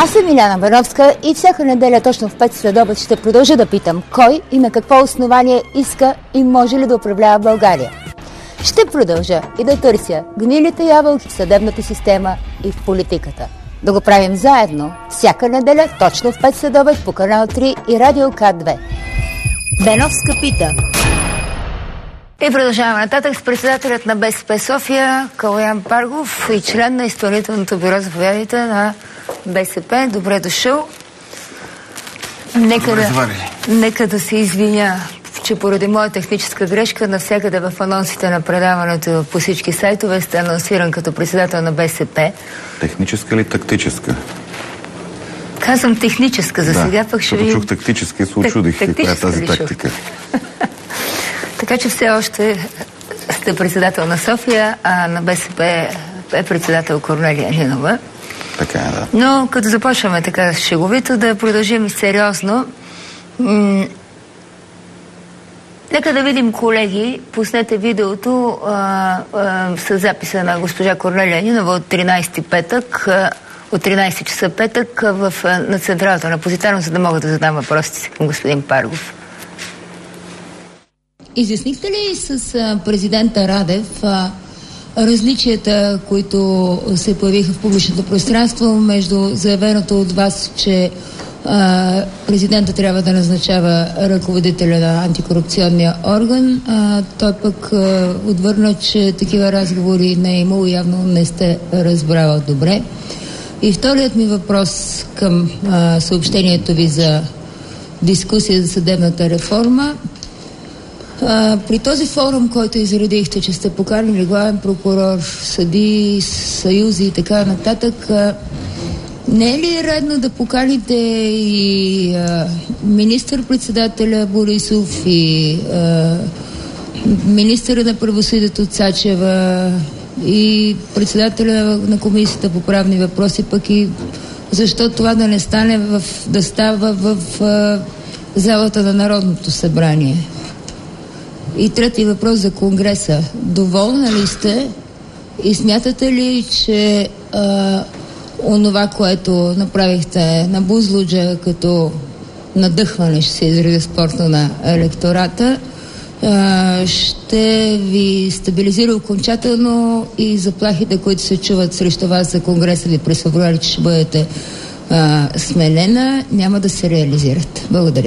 Аз съм Иляна Бановска и всяка неделя точно в 5 следобед ще продължа да питам кой и на какво основание иска и може ли да управлява България. Ще продължа и да търся гнилите ябълки в съдебната система и в политиката. Да го правим заедно всяка неделя точно в 5 следобед по канал 3 и Радио К2. Беновска пита. И продължаваме нататък с председателят на БСП София Калоян Паргов и член на изпълнителното бюро, заповядайте, на БСП. Добре дошъл. Нека да се извиня, че поради моя техническа грешка навсякъде в анонсите на предаването по всички сайтове сте анонсиран като председател на БСП. Техническа или тактическа? Казвам техническа за сега, пък ще ви... чух тактическа и се очудих каква е тази тактика. Така че все още сте председател на София, а на БСП е председател Корнелия Нинова. Така е, да. Но като започваме така шеговито, да продължим сериозно. Нека да видим, колеги, пуснете видеото с записа на госпожа Корнелия Нинова от 13 петък, от 13 часа петък на Централата на Позитано, за да мога да задам въпросите си към господин Паргов. Изяснихте ли с президента Радев различията, които се появиха в публичното пространство между заявеното от вас, че президента трябва да назначава ръководителя на антикорупционния орган? Той пък отвърна, че такива разговори не е имало, явно не сте разбрала добре. И вторият ми въпрос към съобщението ви за дискусия за съдебната реформа. При този форум, който изредихте, че сте поканили главен прокурор, съдии, съюзи и така нататък, не е ли редно да поканите и министър-председателя Борисов и министъра на правосъдието Цачева и председателя на комисията по правни въпроси, пък и защо това да не стане да става в залата на Народното събрание? И трети въпрос за Конгреса. Доволна ли сте и смятате ли, че онова, което направихте на Бузлуджа като надъхване, ще се изрази спортно, на електората, ще ви стабилизира окончателно и заплахите, които се чуват срещу вас за Конгреса ви през февруари, че ще бъдете сменена, няма да се реализират? Благодаря.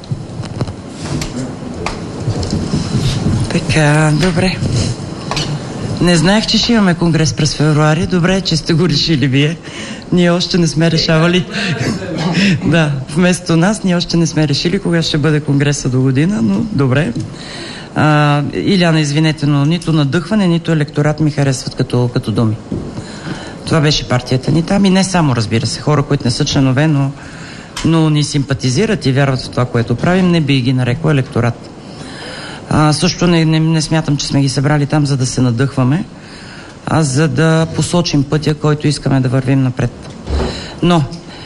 Така, добре. Не знаех, че ще имаме конгрес през февруари. Добре, че сте го решили вие. Ние още не сме решавали. Да, вместо нас ние още не сме решили кога ще бъде конгреса до година, но добре. Иляна, извинете, но нито надъхване, нито електорат ми харесват като думи. Това беше партията ни там и не само, разбира се, хора, които не са членове, но ни симпатизират и вярват в това, което правим, не би ги нарекла електорат. Също не смятам, че сме ги събрали там, за да се надъхваме, а за да посочим пътя, който искаме да вървим напред. Но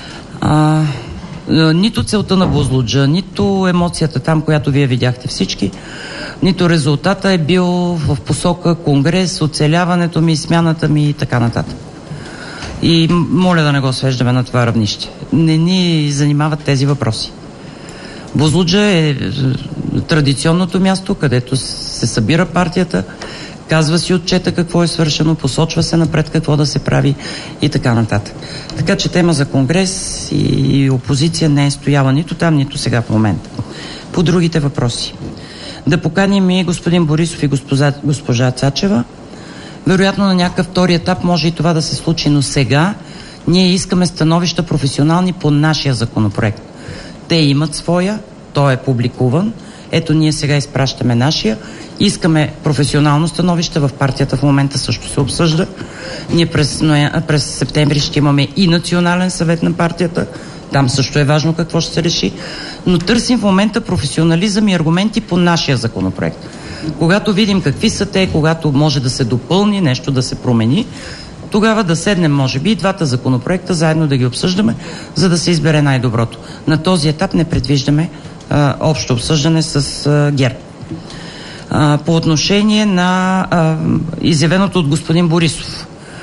нито целта на Бузлуджа, нито емоцията там, която вие видяхте всички, нито резултата е бил в посока конгрес, оцеляването ми, смяната ми и така нататък. И моля да не го свеждаме на това равнище. Не ни занимават тези въпроси. Бузлуджа е традиционното място, където се събира партията, казва си отчета какво е свършено, посочва се напред какво да се прави и така нататък. Така че тема за конгрес и опозиция не е стояла нито там, нито сега в момента. По другите въпроси. Да поканим и господин Борисов и госпожа Цачева. Вероятно на някакъв втори етап може и това да се случи, но сега ние искаме становища професионални по нашия законопроект. Те имат своя, той е публикуван. Ето ние сега изпращаме нашия. Искаме професионално становище, в партията в момента също се обсъжда. Ние през септември ще имаме и национален съвет на партията. Там също е важно какво ще се реши. Но търсим в момента професионализъм и аргументи по нашия законопроект. Когато видим какви са те, когато може да се допълни, нещо да се промени, тогава да седнем, може би, и двата законопроекта заедно да ги обсъждаме, за да се избере най-доброто. На този етап не предвиждаме общо обсъждане с ГЕРБ. По отношение на изявеното от господин Борисов,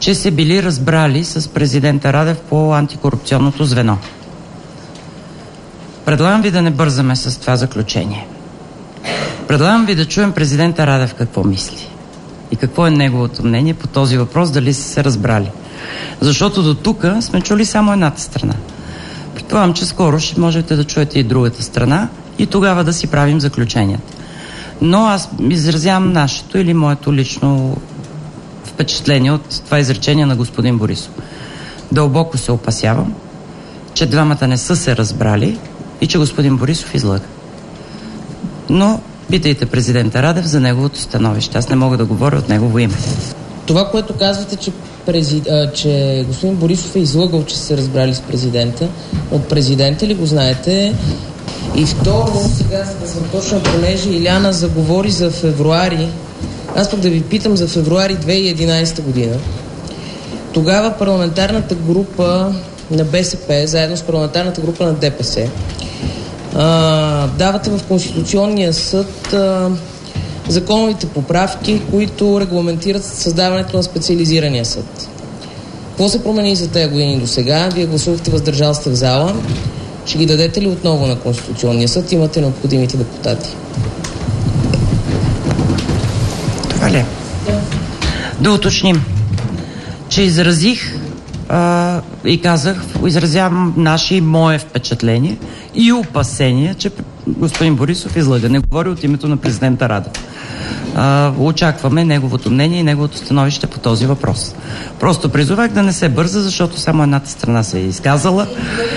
че се били разбрали с президента Радев по антикорупционното звено. Предлагам ви да не бързаме с това заключение. Предлагам ви да чуем президента Радев какво мисли и какво е неговото мнение по този въпрос, дали са се разбрали. Защото до тук сме чули само едната страна. Предполагам, че скоро ще можете да чуете и другата страна и тогава да си правим заключенията. Но аз изразявам нашето или моето лично впечатление от това изречение на господин Борисов. Дълбоко се опасявам, че двамата не са се разбрали и че господин Борисов излъга. Но питайте президента Радев за неговото становище. Аз не мога да говоря от негово име. Това, което казвате, че господин Борисов е излъгал, че се разбрали с президента, от президента ли го знаете? И второ, сега за да започна, понеже Иляна заговори за февруари, аз пък да ви питам за февруари 2011 година. Тогава парламентарната група на БСП, заедно с парламентарната група на ДПС, давате в Конституционния съд законовите поправки, които регламентират създаването на специализирания съд. Какво се промени за тези години до сега? Вие гласувахте въздържал сте в зала. Ще ги дадете ли отново на Конституционния съд? Имате необходимите депутати. Това ли? Да уточним, че изразих и казах, изразявам наше и мое впечатление и опасение, че господин Борисов излъга. Не говори от името на президента Радев. Очакваме неговото мнение и неговото становище по този въпрос. Просто призовах да не се бърза, защото само едната страна се е изказала.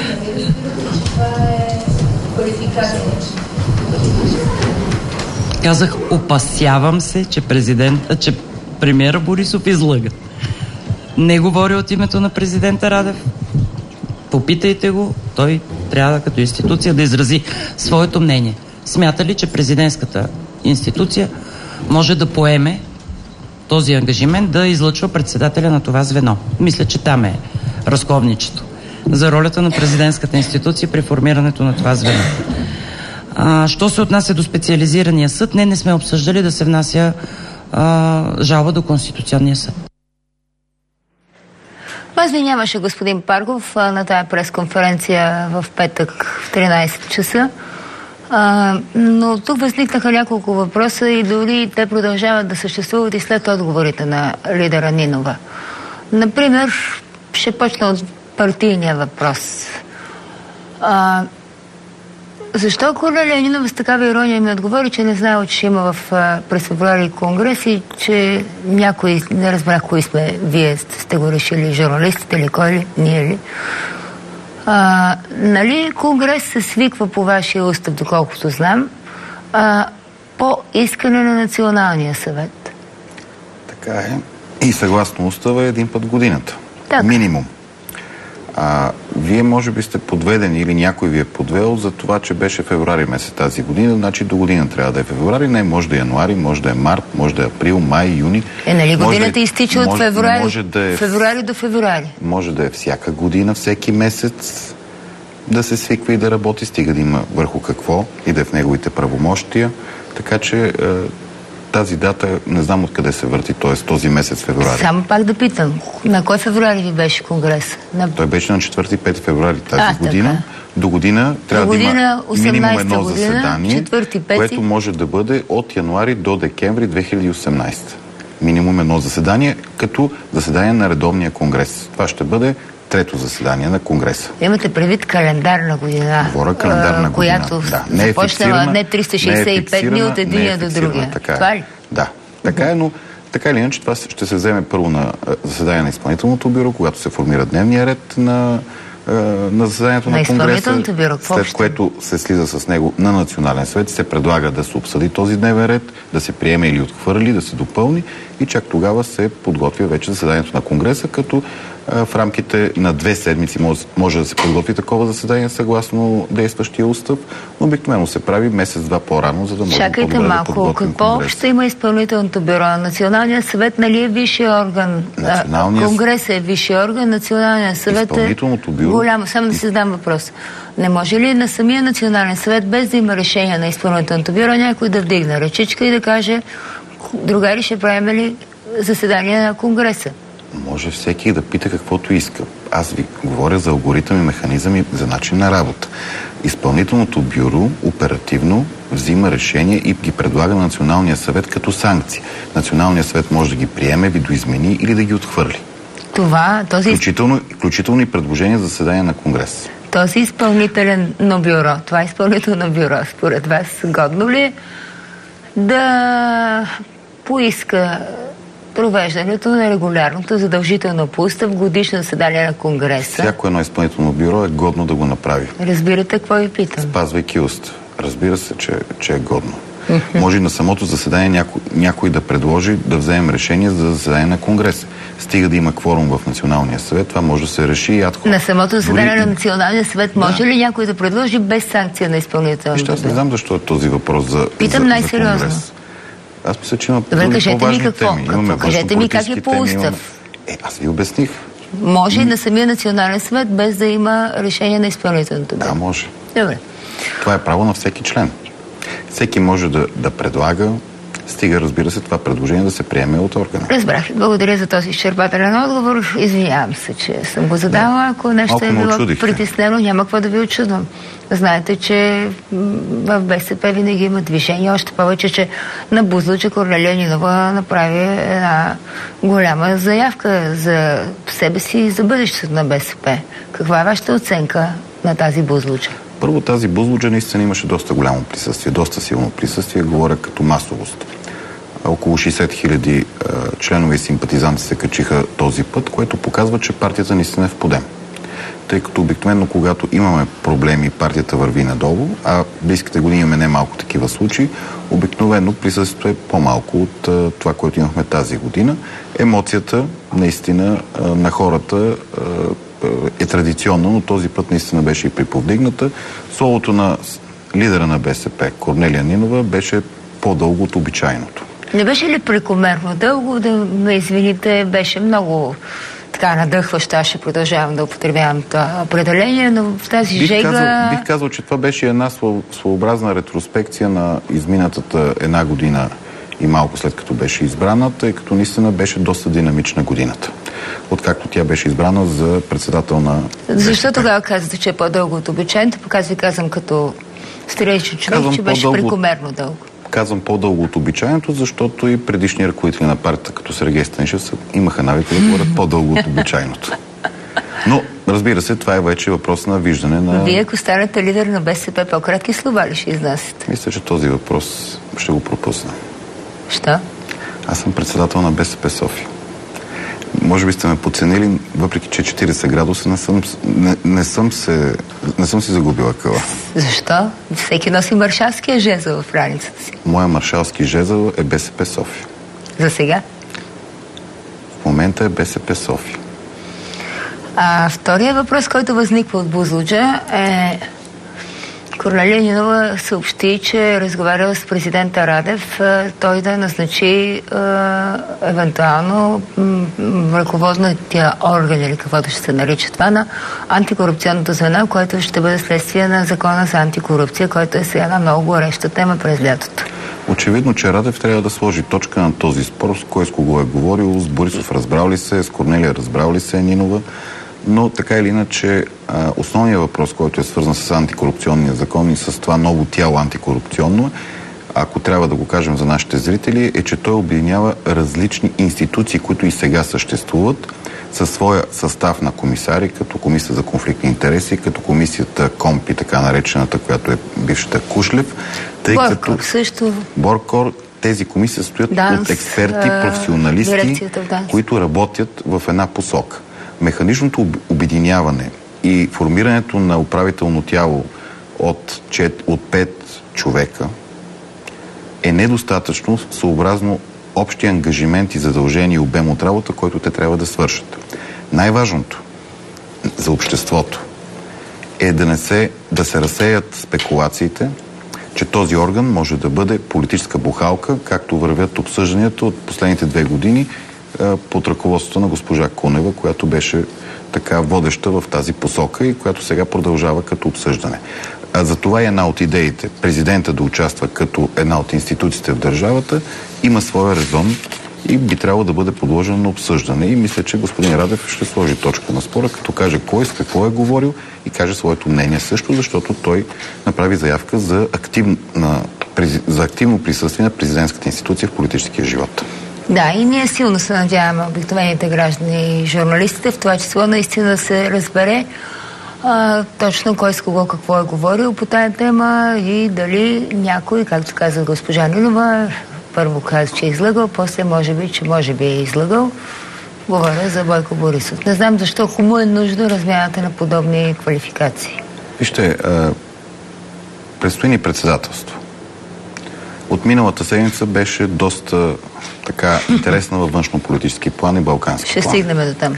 Казах, опасявам се, че премиера Борисов излъга. Не говори от името на президента Радев. Попитайте го, той трябва като институция да изрази своето мнение. Смята ли, че президентската институция може да поеме този ангажимент да излъчва председателя на това звено? Мисля, че там е разковничето за ролята на президентската институция при формирането на това звено. Що се отнася до специализирания съд, не сме обсъждали да се внася жалба до Конституционния съд. Вас ви нямаше, господин Паргов, на тая пресконференция в петък в 13 часа. Но тук възникнаха няколко въпроса и дори те продължават да съществуват и след отговорите на лидера Нинова. Например, ще почна от партийния въпрос. Защо Корнелия Нинова с такава ирония ми отговори, че не знаела, че ще има през февруари конгрес и че някой, не разбрах кои сме, вие сте го решили, журналистите ли, кой ли, ние ли? Нали конгрес се свиква по вашия устав, доколкото знам, по искане на Националния съвет? Така е. И съгласно устава е един път в годината. Так. Минимум. Вие може би сте подведени или някой ви е подвел за това, че беше февруари месец тази година, значи до година трябва да е февруари, не, може да е януари, може да е март, може да е април, май, юни. Нали годината изтича от февруари, февруари до февруари. Може да е всяка година, всеки месец да се свиква и да работи, стига да има върху какво и да е в неговите правомощия. Така че тази дата не знам откъде се върти, т.е. този месец февруари. Само пак да питам, на кой февруари ви беше конгрес? Той беше на 4-5 февруари тази година. Така. До година трябва да има минимум едно заседание, 4-5, което може да бъде от януари до декември 2018. Минимум едно заседание, като заседание на редовния конгрес. Това ще бъде трето заседание на конгреса. Имате предвид календарна година, говоря календарна която започнала не 365 дни от единия до другия. Това ли? Да, така е, но така или иначе това ще се вземе първо на заседание на изпълнителното бюро, когато се формира дневния ред на заседанието на конгреса, след което се слиза с него на Национален съвет, се предлага да се обсъди този дневен ред, да се приеме или отхвърли, да се допълни и чак тогава се подготвя вече заседанието на конгреса, като в рамките на 2 седмици може да се подготви такова заседание съгласно действащия устав, но обикновено се прави месец-два по-рано, за да може по-добре да подготвим конгреса. Чакайте малко, какво ще има изпълнителното бюро? Националният съвет нали е висшия орган? Конгресът е висшия орган, Националният съвет е голямо. Само да си задам въпрос. Не може ли на самия Национален съвет, без да има решение на изпълнителното бюро, някой да вдигне ръчичка и да каже, другари, ще правим ли заседание на Конгреса? Може всеки да пита каквото иска. Аз ви говоря за алгоритъм и механизъм и за начин на работа. Изпълнителното бюро оперативно взима решение и ги предлага на Националния съвет като санкции. Националният съвет може да ги приеме, видоизмени или да ги отхвърли. Включително и предложение за заседание на Конгрес. Този изпълнително бюро, това изпълнително бюро, според вас, годно ли да поиска провеждането на регулярното задължително по устав годишно заседание на Конгреса? Всяко едно изпълнително бюро е годно да го направи. Разбирате какво ви питам? Спазвайки устав. Разбира се, че е годно. Може на самото заседание някой да предложи да вземем решение за заседание на Конгрес. Стига да има кворум в Националния съвет, това може да се реши и адхок. На самото заседание на Националния съвет може ли някой да предложи без санкция на изпълнителното бюро? Аз не знам защо е този въпрос за Питам най-сериозно. Аз мисля, че има по-важни теми. Кажете ми как е по устав. Аз ви обясних. Може и на самия Национален съвет без да има решение на изпълнителното бюро? Да, може. Добре. Това е право на всеки член. Всеки може да предлага, стига, разбира се, това предложение да се приеме от органа. Разбрах. Благодаря за този изчерпателен отговор. Извинявам се, че съм го задала. Ако нещо е било притеснено, няма какво да ви очудвам. Знаете, че в БСП винаги има движение, още повече, че на Бузлуджа Корнелия Нинова направи една голяма заявка за себе си и за бъдещето на БСП. Каква е вашата оценка на тази Бузлуджа? Първо, тази Бузлуджа наистина имаше доста голямо присъствие, доста силно присъствие, говоря като масовост. Около 60 хиляди членове и симпатизанти се качиха този път, което показва, че партията наистина е в подем. Тъй като обикновено, когато имаме проблеми, партията върви надолу, а в близките години имаме немалко такива случаи, обикновено присъствието е по-малко от това, което имахме тази година. Емоцията наистина на хората е традиционна, но този път наистина беше и приповдигната. Словото на лидера на БСП, Корнелия Нинова, беше по-дълго от обичайното. Не беше ли прекомерно дълго? Да ме извините, беше много така надъхващо. Аз ще продължавам да употребявам това определение, но в тази жега... Бих казал, че това беше една своеобразна ретроспекция на изминатата една година и малко след като беше избрана, тъй като наистина беше доста динамична годината. Откакто тя беше избрана за председател на... Защо тогава казвате, че е по-дълго от обичайното? Пък ви казвам като стреличен човек, че беше прекомерно дълго. Казвам по-дълго от обичайното, защото и предишни ръководители на партията, като Сергей Станишев, имаха навика да говорят по-дълго от обичайното. Но, разбира се, това е вече въпрос на виждане на... Вие, ако станете лидер на БСП, по-кратки слова ли ще изнасяте? Мисля, че този въпрос ще го пропусна. Що? Аз съм председател на БСП София. Може би сте ме подценили, въпреки че 40 градуса не съм си загубила къла. Защо? Всеки носи маршалския жезъл в раницата си. Моя маршалски жезъл е БСП София. За сега? В момента е БСП София. Втория въпрос, който възниква от Бузлуджа е... Корнелия Нинова съобщи, че е разговаряла с президента Радев, той да назначи евентуално ръководния орган, или каквото ще се нарича това, на антикорупционното звено, което ще бъде следствие на закона за антикорупция, който е сега една много гореща тема през лятото. Очевидно, че Радев трябва да сложи точка на този спор, с кой с кого е говорил, с Борисов разбрал ли се, с Корнелия разбрал ли се Нинова. Но така или иначе, основният въпрос, който е свързан с антикорупционния закон и с това ново тяло антикорупционно, ако трябва да го кажем за нашите зрители, е, че той обединява различни институции, които и сега съществуват, със своя състав на комисари, като Комисия за конфликтни интереси, като Комисията КОМПИ, така наречената, която е бившата Кушлев. Боркор също. Боркор. Тези комисии стоят от експерти, професионалисти, които работят в една посока. Механичното обединяване и формирането на управително тяло от 5 човека е недостатъчно съобразно общи ангажимент и задължения и обем от работа, който те трябва да свършат. Най-важното за обществото е да се разсеят спекулациите, че този орган може да бъде политическа бухалка, както вървят обсъжданията от последните 2 години под ръководството на госпожа Кунева, която беше така водеща в тази посока и която сега продължава като обсъждане. За това е една от идеите президента да участва като една от институциите в държавата, има своя резон и би трябвало да бъде подложено на обсъждане. И мисля, че господин Радев ще сложи точка на спора, като каже кой с какво е говорил и каже своето мнение също, защото той направи заявка за активно присъствие на президентската институция в политическия живот. Да, и ние силно се надяваме, обикновените граждани и журналистите, в това число наистина да се разбере точно кой с кого какво е говорил по тая тема и дали някой, както каза госпожа Нинова, първо каза, че е излъгал, после може би е излъгал. Говоря за Бойко Борисов. Не знам защо кому е нужда размяната на подобни квалификации. Вижте, предстои ни председателство. От миналата седмица беше доста така интересна във външно-политически план и балкански план. Ще стигнем до там.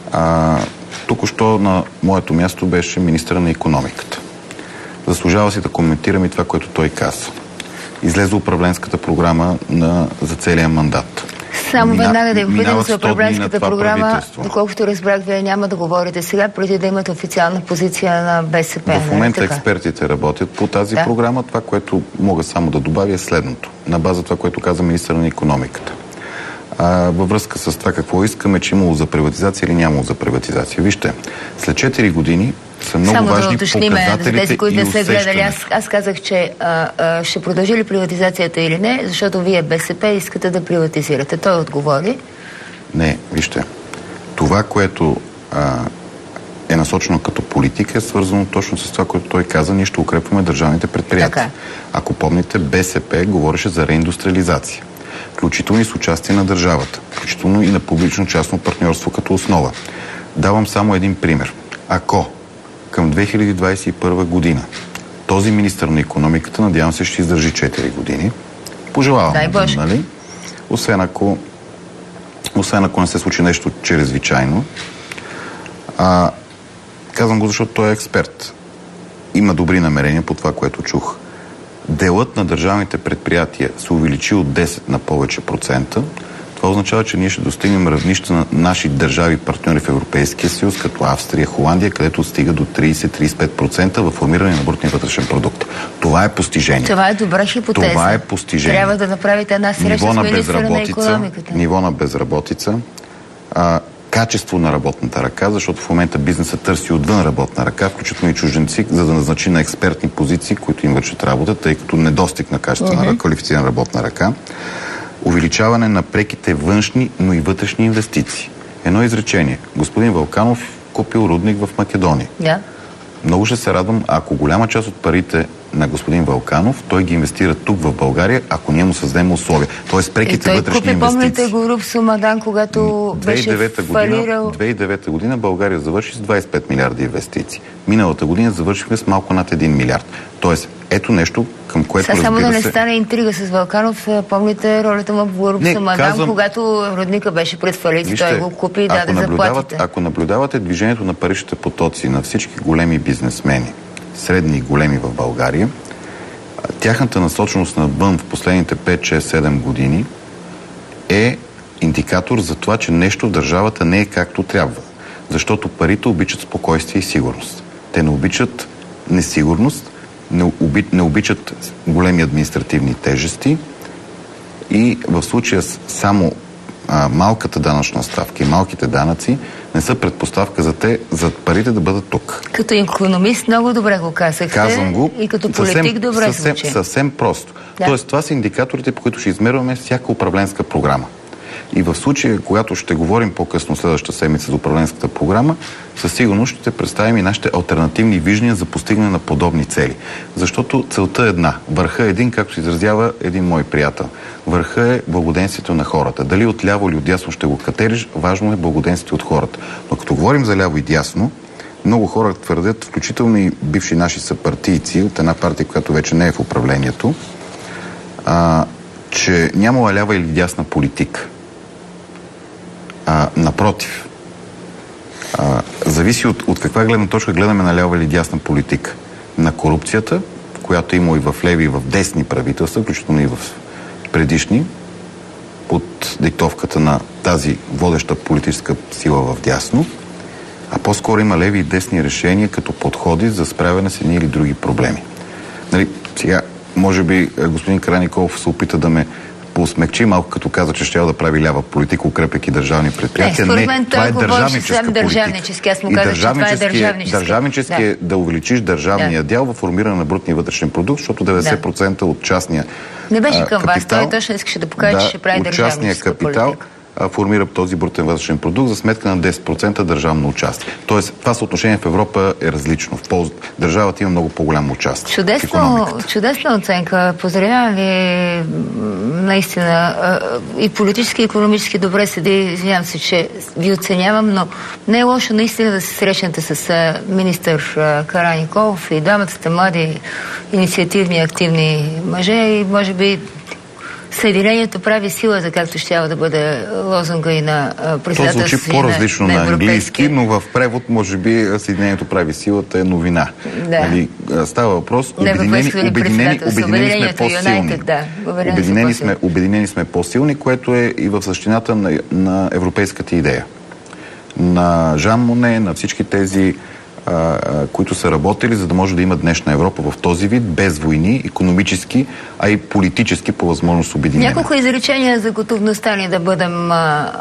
Току-що на моето място беше министъра на икономиката. Заслужава си да коментирам и това, което той каза. Излезе управленската програма за целия мандат. Само веднага да видим за управленската програма, доколкото разбрах, вие няма да говорите сега, преди да имате официална позиция на БСП. В момента експертите работят по тази програма. Това, което мога само да добавя е следното. На база това, което каза министър на икономиката. Във връзка с това какво искаме, че имало за приватизация или нямало за приватизация. Вижте, след 4 години са много важни показателите тези, които и не са гледали. Аз казах, че ще продължи ли приватизацията или не, защото вие БСП искате да приватизирате. Той отговори. Не, вижте. Това, което е насочено като политика, е свързано точно с това, което той каза. Ние ще укрепваме държавните предприятия. Така. Ако помните, БСП говореше за реиндустриализация. Включително и с участие на държавата. Включително и на публично-частно партньорство като основа. Давам само един пример. Ако към 2021 година този министър на икономиката, надявам се, ще издържи 4 години. Пожелавам, нали? Освен ако не се случи нещо чрезвичайно. Казвам го, защото той е експерт. Има добри намерения по това, което чух. Делът на държавните предприятия се увеличи от 10 на повече процента. Това означава, че ние ще достигнем равнища на наши държави партньори в Европейския съюз, като Австрия, Холандия, където стига до 30-35% във формиране на брутния вътрешен продукт. Това е постижение. Това е добра хипотеза. Това е постижение. Трябва да направите една среща с министъра на икономиката. Ниво на безработица, качество на работната ръка, защото в момента бизнесът търси отвън работна ръка, включително и чужденци, за да назначи на експертни позиции, които им вършат работа, тъй като недостиг на качествена квалифицирана работна ръка. Увеличаване на преките външни, но и вътрешни инвестиции. Едно изречение. Господин Вълканов купил рудник в Македония. Много ще се радвам, ако голяма част от парите на господин Вълканов, той ги инвестира тук в България, ако ние му създадем условия. Тоест преките вътрешни инвестиции. Помните Горуб Сумадан, когато беше фалирал... 2009 година България завърши с 25 милиарда инвестиции. Миналата година завършихме с малко над 1 милиард. Тоест, ето нещо, към което само да не стане интрига с Вълканов, помните ролята му в Горуб Сумадан, когато родника беше пред фалит, той го купи и даде заплатите. Ако наблюдавате движението на паричните потоци на всички големи бизнесмени, средни и големи в България, тяхната насоченост навън в последните 5-6-7 години е индикатор за това, че нещо в държавата не е както трябва. Защото парите обичат спокойствие и сигурност. Те не обичат несигурност, не обичат големи административни тежести и в случая само малката данъчна ставка и малките данъци не са предпоставка за парите да бъдат тук. Като икономист много добре го казахте. Казвам го. И като политик добре звучи. Съвсем просто. Да. Тоест, това са индикаторите, по които ще измерваме всяка управленска програма. И в случая, когато ще говорим по-късно следващата седмица за управленската програма, със сигурност ще представим и нашите алтернативни виждания за постигане на подобни цели. Защото целта е една. Върха е един, както се изразява един мой приятел. Върха е благоденствието на хората. Дали от ляво или от дясно ще го катериш, важно е благоденствие от хората. Но като говорим за ляво и дясно, много хора твърдят, включително и бивши наши съпартийци от една партия, която вече не е в управлението, че нямала лява или дясна политика. Напротив, зависи от каква гледна точка гледаме на лява или дясна политика. На корупцията, която има и в леви, и в десни правителства, включително и в предишни, под диктовката на тази водеща политическа сила в дясно, а по-скоро има леви и десни решения като подходи за справяне с едни или други проблеми. Нали, сега, може би господин Караниколов се опита да ме поусмекчи малко, като каза, че ще да прави лява политика, укрепяйки държавни предприятия. Според мен това е държавническа държавнически. Аз му казах, че това е държавнически. Държавнически е да увеличиш държавния дял в формиране на брутния вътрешен продукт, защото 90% от частния не беше към вас, той точно искаше да покаже, че ще прави държавническа политика. Формира този брутен вътрешен продукт за сметка на 10% държавно участие. Тоест, това съотношение в Европа е различно. В полза държавата има много по-голямо участие. Чудесна оценка. Поздравявам ви наистина и политически, и икономически добре седи. Извинявам се, че ви оценявам, но не е лошо наистина да се срещнете с министър Караниколов и двамата сте млади, инициативни, активни мъже и може би Съединението прави силата, както щява да бъде лозунга и на председателството. То звучи по-различно на английски, но в превод, може би, Съединението прави силата е новина. Да. Нали, става въпрос, обединени сме по-силни. Обединени сме по-силни, което е и в същината на европейската идея. На Жан Моне, на всички тези които са работили, за да може да има днешна Европа в този вид, без войни, икономически, а и политически по възможност обединени. Няколко изречения за готовността ни да бъдем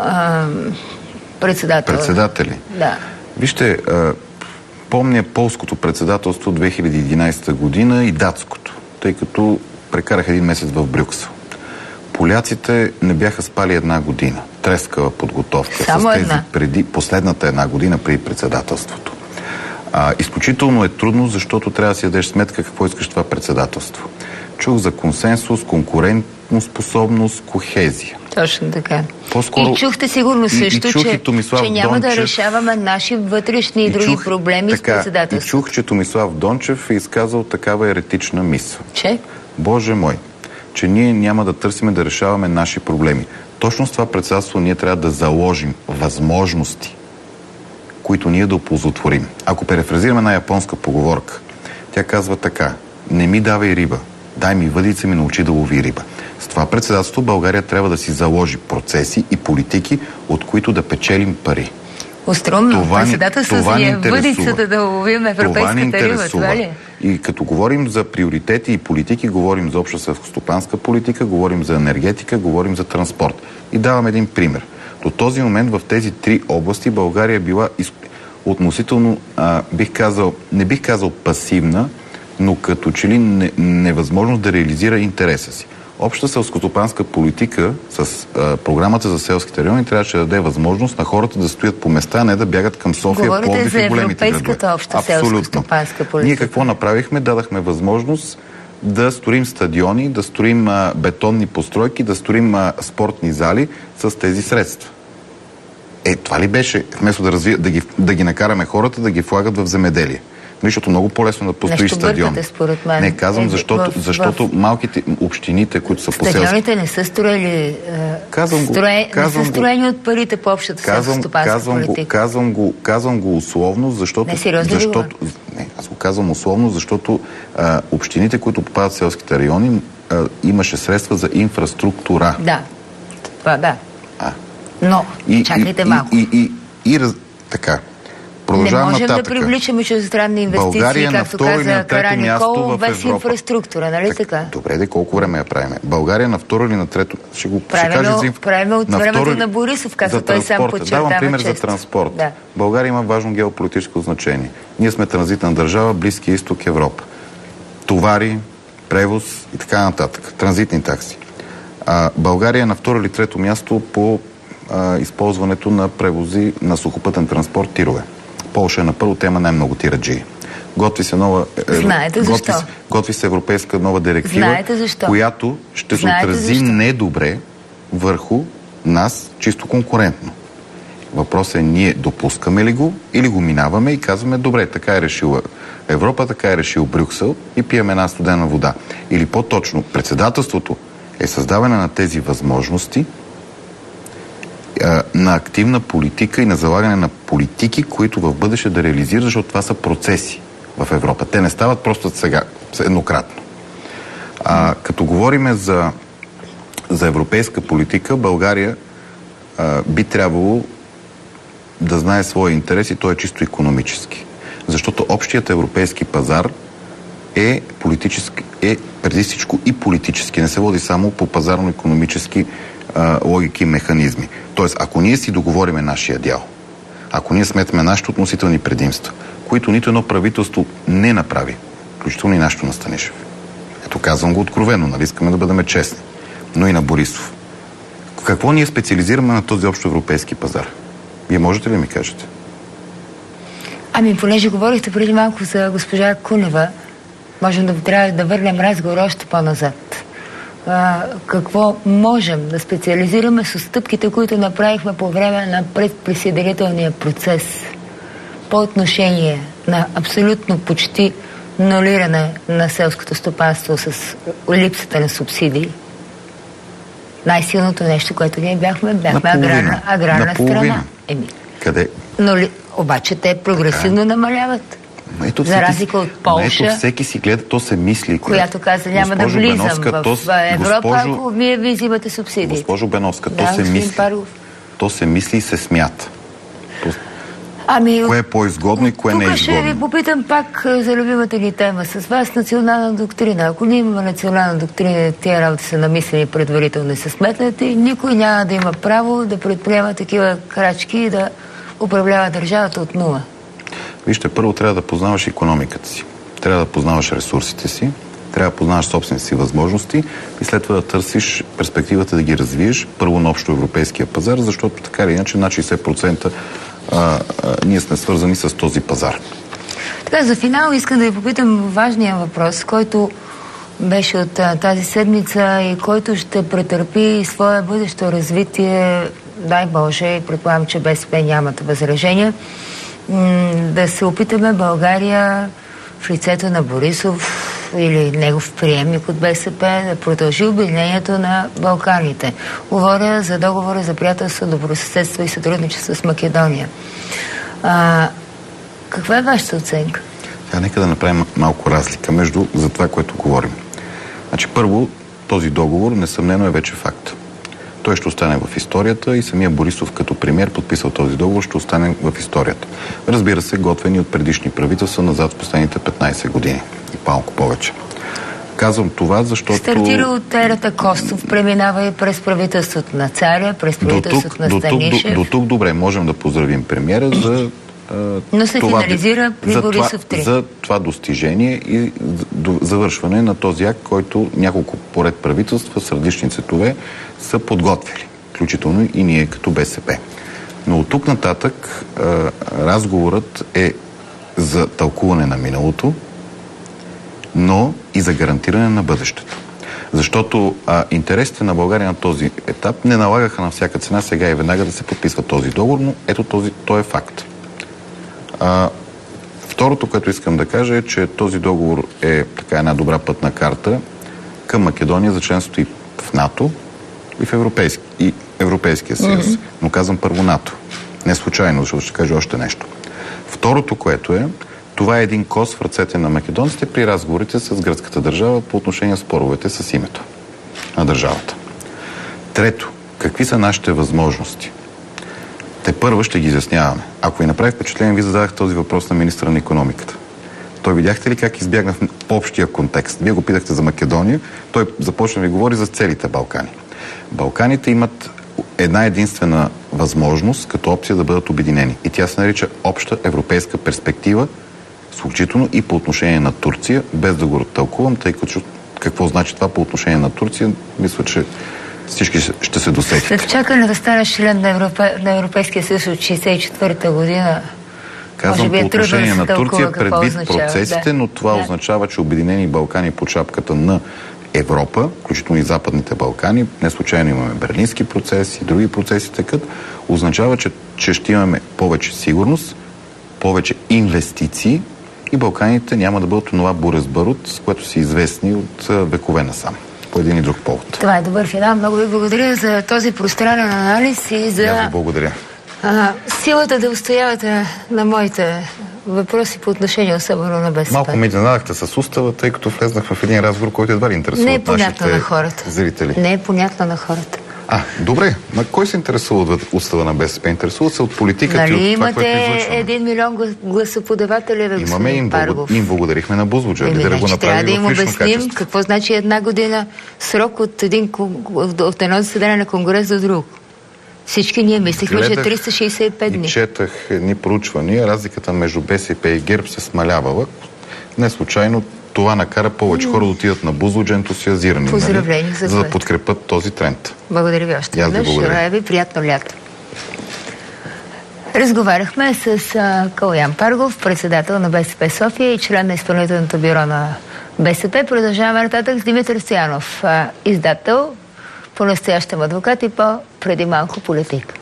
председатели. Да. Вижте, помня полското председателство 2011 година и датското, тъй като прекарах един месец в Брюксел. Поляците не бяха спали една година. Трескава подготовка. Само една. Последната една година преди председателството. Изключително е трудно, защото трябва да си дадеш сметка какво искаш това председателство. Чух за консенсус, конкурентно способност, кохезия. Точно така. И чухте сигурно също, че няма да решаваме наши вътрешни и други проблеми с председателството. И чух, че Томислав Дончев е изказал такава еретична мисъл. Че? Боже мой, че ние няма да търсиме да решаваме наши проблеми. Точно с това председателство ние трябва да заложим възможности, които ние да оползотворим. Ако перефразираме една японска поговорка, тя казва така: не ми давай риба, дай ми въдица, ми научи да лови риба. С това председателство България трябва да си заложи процеси и политики, от които да печелим пари. Остромно, председателство си е въдицата да ловим европейската риба, това ли? И като говорим за приоритети и политики, говорим за обща селскостопанска политика, говорим за енергетика, говорим за транспорт. И давам един пример. До този момент в тези три области България е била относително, не бих казал пасивна, но като че ли невъзможно да реализира интереса си. Обща селскостопанска политика с програмата за селските райони трябваше да даде възможност на хората да стоят по места, а не да бягат към София, Пловдив и големите градове. Говорите за европейската обща селскостопанска политика. Ние какво направихме? Дадахме възможност да строим стадиони, да строим бетонни постройки, да строим спортни зали с тези средства. Това ли беше? Вместо да ги накараме хората да ги влагат в земеделие. Защото много по-лесно да построиш стадион. Според мен. Не, казвам, защото малките общините, които са по селски... Стадионите не са строили... не са строени от парите по общата селскостопанска политика. Казвам го условно, защото... аз го казвам условно, защото общините, които попадат в селските райони, имаше средства за инфраструктура. Да. Това да. Но, чакайте малко. Така. Не можем да привличаме чуждестранни инвестиции, както каза Караниколов, без инфраструктура, нали така? Добре, колко време я правим? България на второ или на трето... Правим от времето на Борисов, както той сам подчертава. Давам пример за транспорт. Да. България има важно геополитическо значение. Ние сме транзитна държава, Близкия изток, Европа. Товари, превоз и така нататък. Транзитни такси. България е на второ или трето място по използването на превози на сухопътен транспорт тирове. Полша е на първо, тема най-много тираджии. Готви се нова... Готви се европейска нова директива, която ще се отрази недобре върху нас, чисто конкурентно. Въпросът е ние допускаме ли го или го минаваме и казваме: добре, така е решила Европа, така е решил Брюксел и пием една студена вода. Или по-точно, председателството е създаване на тези възможности на активна политика и на залагане на политики, които в бъдеще да реализира, защото това са процеси в Европа. Те не стават просто сега, еднократно. Като говорим за европейска политика, България би трябвало да знае своя интерес и той е чисто икономически. Защото общият европейски пазар е преди всичко и политически. Не се води само по пазарно-икономически логики и механизми. Тоест, ако ние си договориме нашия дял, ако ние сметаме нашите относителни предимства, които нито едно правителство не направи, включително и нашето на Станишев. Ето, казвам го откровено, нали, искаме да бъдем честни. Но и на Борисов. Какво ние специализираме на този общо европейски пазар? Вие можете ли ми кажете? Ами, понеже говорихте преди малко за госпожа Кунева, можем да върнем разговор още по-назад. Какво можем да специализираме с стъпките, които направихме по време на предприсъединителния процес по отношение на абсолютно почти нулиране на селското стопанство с липсата на субсидии. Най-силното нещо, което ние бяхме аграрна страна. Къде? Обаче те прогресивно намаляват. За разлика от Полша, ето всеки си гледа, то се мисли. Която каза, няма да влизам в Европа, ако вие взимате субсидии. Госпожо Беновска, то се мисли и се смята. Кое е по-изгодно и кое не е изгодно? Тук ще ви попитам пак за любимата ни тема. С вас национална доктрина. Ако ние имаме национална доктрина, тия работи са намислени предварително и са сметнати, никой няма да има право да предприема такива крачки и да управлява държавата от нула. Вижте, първо трябва да познаваш икономиката си. Трябва да познаваш ресурсите си, трябва да познаваш собствените си възможности и след това да търсиш перспективата да ги развиеш първо на общо европейския пазар, защото така или иначе на 60% ние сме свързани с този пазар. Така, за финал искам да ви попитам важния въпрос, който беше от тази седмица и който ще претърпи свое бъдещо развитие, дай Боже, и предполагам, че БСП нямат възражения, да се опитаме България в лицето на Борисов или негов приемник от БСП да продължи обединението на Балканите. Говоря за договора за приятелство, добросъседство и сътрудничество с Македония. Каква е вашата оценка? Нека да направим малко разлика за това, което говорим. Значи, първо, този договор несъмнено е вече факт. Той ще остане в историята и самия Борисов като премиер подписал този договор, ще остане в историята. Разбира се, готвени от предишни правителства назад в последните 15 години. И малко повече. Казвам това, защото... Стартира от ерата Костов, преминава и през правителството на Царя, през правителството на Станишев. До тук добре, можем да поздравим премиера за... Но се финализира при Борисов 3. За това достижение и завършване на този акт, който няколко поред правителства с различни цветове са подготвили, включително и ние като БСП. Но от тук нататък разговорът е за тълкуване на миналото, но и за гарантиране на бъдещето. Защото интересите на България на този етап не налагаха на всяка цена сега и веднага да се подписва този договор, но ето той е факт. Второто, което искам да кажа е, че този договор е така една добра пътна карта към Македония за членството и в НАТО, и в Европейския съюз. Но казвам първо НАТО. Не случайно, защото ще кажа още нещо. Второто, което е, това е един кос в ръцете на македонците при разговорите с гръцката държава по отношение на споровете с името на държавата. Трето, какви са нашите възможности? Те първо ще ги изясняваме. Ако ви направи впечатление, ви зададах този въпрос на министъра на икономиката. Той видяхте ли как избягна в общия контекст? Вие го питахте за Македония, той започна да ви говори за целите Балкани. Балканите имат една единствена възможност като опция да бъдат обединени. И тя се нарича обща европейска перспектива, включително и по отношение на Турция, без да го тълкувам, тъй като какво значи това по отношение на Турция, мисля, че всички ще се досетят. След чакане да станеш член на Европейския съюз от 1964 година, казвам по отношение на Турция, предвид процесите, но това означава, че Обединени Балкани под шапката на Европа, включително и Западните Балкани, не случайно имаме берлински процес и други процеси текат, означава, че ще имаме повече сигурност, повече инвестиции и Балканите няма да бъдат онова бурез-барут, с което са известни от векове насам. По един и друг повод. Това е добър финал. Много ви благодаря за този пространен анализ и за... Аз ви благодаря. Силата да устоявате на моите въпроси по отношение особено на БСП. Малко ме изненадахте с устава, тъй като влезнах в един разговор, който едва ли интересува нашите зрители. Не е понятно на хората. Добре. Кой се интересува от устава на БСП? Интересува се от политиката и от това, което излъчваме. 1 милион гласоподаватели, имаме, им благодарихме на Бузлуджа. Трябва да им обясним какво значи 1 година срок от едно заседание на Конгрес до друг. Всички ние мислихме, че 365 дни. И четах едни проучвания, разликата между БСП и ГЕРБ се смалявала. Не случайно това накара повече хора да отидат на Бузлуджа ентусиазирани, за да подкрепят този тренд. Благодаря ви още веднъж. Желая ви приятно лято. Разговаряхме с Калоян Паргов, председател на БСП София и член на изпълнителното бюро на БСП. Продължаваме нататък с Димитър Стоянов, издател, по-настоящем адвокат и преди малко политик.